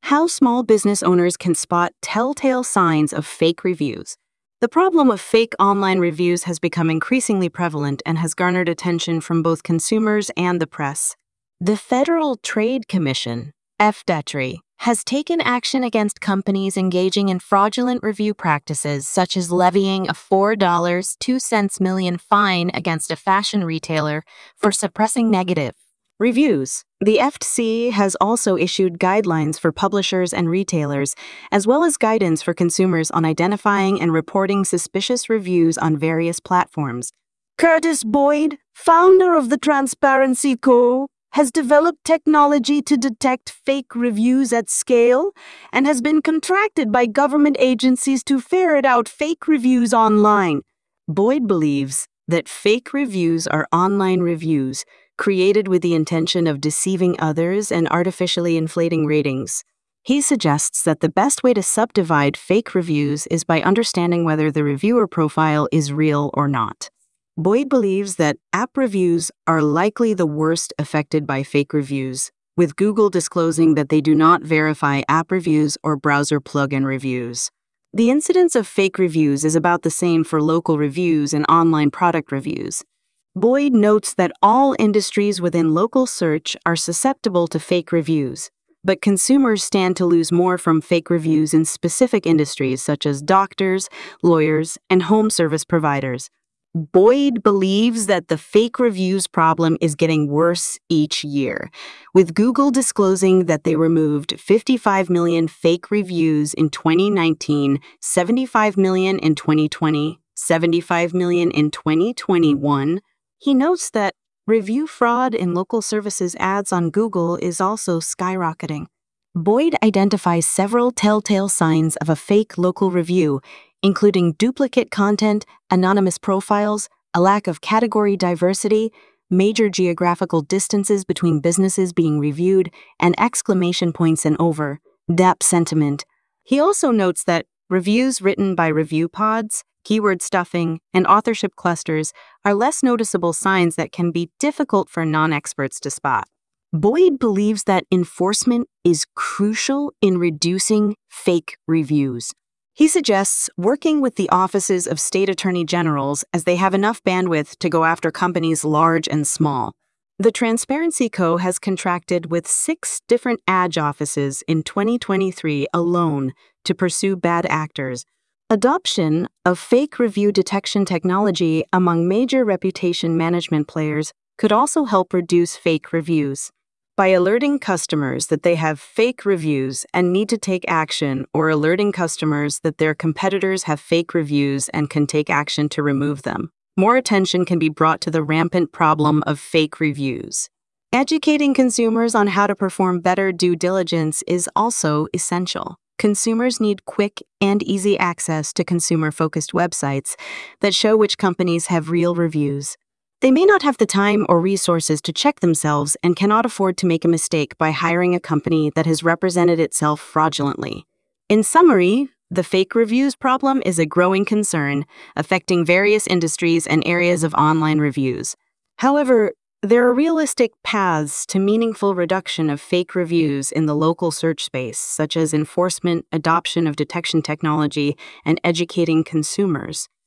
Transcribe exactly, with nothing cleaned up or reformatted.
how small business owners can spot telltale signs of fake reviews. The problem of fake online reviews has become increasingly prevalent and has garnered attention from both consumers and the press. The Federal Trade Commission, F D T R I, has taken action against companies engaging in fraudulent review practices, such as levying a four dollars and two cents million fine against a fashion retailer for suppressing negative reviews. The F T C has also issued guidelines for publishers and retailers, as well as guidance for consumers on identifying and reporting suspicious reviews on various platforms. Curtis Boyd, founder of the Transparency Co., has developed technology to detect fake reviews at scale and has been contracted by government agencies to ferret out fake reviews online. Boyd believes that fake reviews are online reviews created with the intention of deceiving others and artificially inflating ratings. He suggests that the best way to subdivide fake reviews is by understanding whether the reviewer profile is real or not. Boyd believes that app reviews are likely the worst affected by fake reviews, with Google disclosing that they do not verify app reviews or browser plugin reviews. The incidence of fake reviews is about the same for local reviews and online product reviews. Boyd notes that all industries within local search are susceptible to fake reviews, but consumers stand to lose more from fake reviews in specific industries such as doctors, lawyers, and home service providers. Boyd believes that the fake reviews problem is getting worse each year, with Google disclosing that they removed fifty-five million fake reviews in twenty nineteen, seventy-five million in twenty twenty, seventy-five million in twenty twenty-one. He notes that review fraud in local services ads on Google is also skyrocketing. Boyd identifies several telltale signs of a fake local review, including duplicate content, anonymous profiles, a lack of category diversity, major geographical distances between businesses being reviewed, and exclamation points and over-depth sentiment. He also notes that reviews written by review pods, keyword stuffing, and authorship clusters are less noticeable signs that can be difficult for non-experts to spot. Boyd believes that enforcement is crucial in reducing fake reviews. He suggests working with the offices of state attorney generals as they have enough bandwidth to go after companies large and small. The Transparency Co. has contracted with six different A G offices in twenty twenty-three alone to pursue bad actors. Adoption of fake review detection technology among major reputation management players could also help reduce fake reviews. By alerting customers that they have fake reviews and need to take action, or alerting customers that their competitors have fake reviews and can take action to remove them, more attention can be brought to the rampant problem of fake reviews. Educating consumers on how to perform better due diligence is also essential. Consumers need quick and easy access to consumer-focused websites that show which companies have real reviews. They may not have the time or resources to check themselves and cannot afford to make a mistake by hiring a company that has represented itself fraudulently. In summary, the fake reviews problem is a growing concern, affecting various industries and areas of online reviews. However, there are realistic paths to meaningful reduction of fake reviews in the local search space, such as enforcement, adoption of detection technology, and educating consumers.